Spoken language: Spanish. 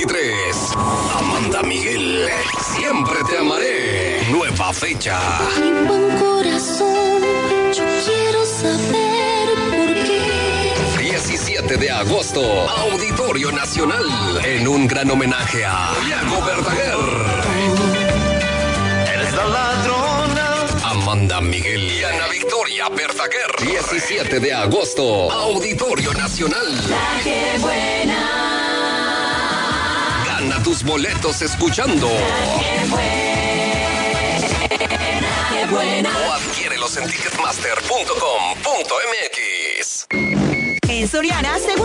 2023. Amanda Miguel, siempre te amaré. Nueva fecha. Mi buen corazón, yo quiero saber por qué. 17 de agosto, Auditorio Nacional, en un gran homenaje a Diego Verdaguer. Eres la ladrona. Amanda Miguel y Ana Victoria Verdaguer. 17 de agosto, Auditorio Nacional. La que buena. Gana tus boletos escuchando. Qué buena. O adquiérelos en ticketmaster.com.mx. En Soriana,